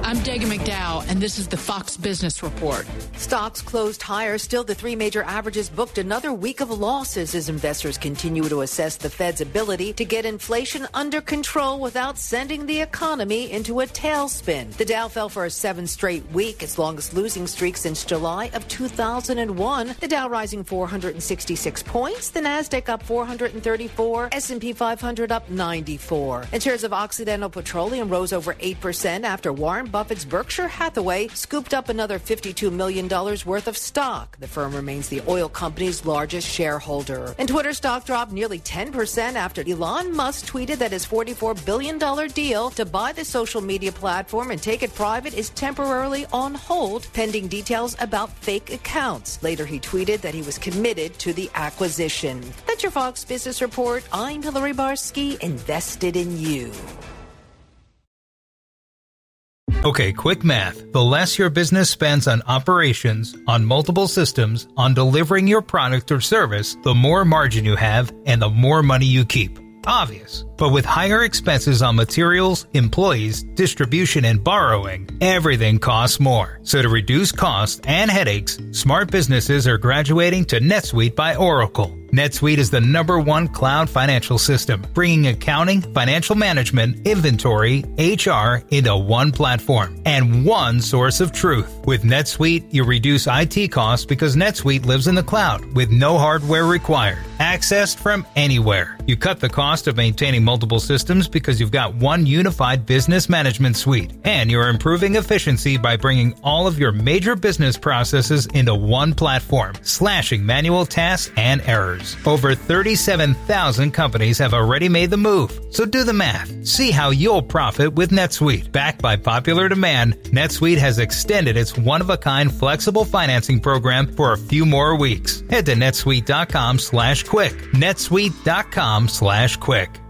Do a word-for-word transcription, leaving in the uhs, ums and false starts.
I'm Dagan McDowell, and this is the Fox Business Report. Stocks closed higher. Still, the three major averages booked another week of losses as investors continue to assess the Fed's ability to get inflation under control without sending the economy into a tailspin. The Dow fell for a seventh straight week, its longest losing streak since July of two thousand one. The Dow rising four hundred sixty-six points, the Nasdaq up four hundred thirty-four, S and P five hundred up ninety-four. And shares of Occidental Petroleum rose over eight percent after Warren Buffett's Berkshire Hathaway scooped up another fifty-two million dollars worth of stock. The firm remains the oil company's largest shareholder. And Twitter stock dropped nearly ten percent after Elon Musk tweeted that his forty-four billion dollars deal to buy the social media platform and take it private is temporarily on hold, pending details about fake accounts. Later, he tweeted that he was committed to the acquisition. That's your Fox Business Report. I'm Hillary Barsky, invested in you. Okay, quick math. The less your business spends on operations, on multiple systems, on delivering your product or service, the more margin you have and the more money you keep. Obvious. But with higher expenses on materials, employees, distribution, and borrowing, everything costs more. So to reduce costs and headaches, smart businesses are graduating to NetSuite by Oracle. NetSuite is the number one cloud financial system, bringing accounting, financial management, inventory, H R into one platform and one source of truth. With NetSuite, you reduce I T costs because NetSuite lives in the cloud with no hardware required, accessed from anywhere. You cut the cost of maintaining multiple systems because you've got one unified business management suite, and you're improving efficiency by bringing all of your major business processes into one platform, slashing manual tasks and errors. Over thirty-seven thousand companies have already made the move. So do the math. See how you'll profit with NetSuite. Backed by popular demand, NetSuite has extended its one-of-a-kind flexible financing program for a few more weeks. Head to netsuite.com slash quick. netsuite.com slash quick.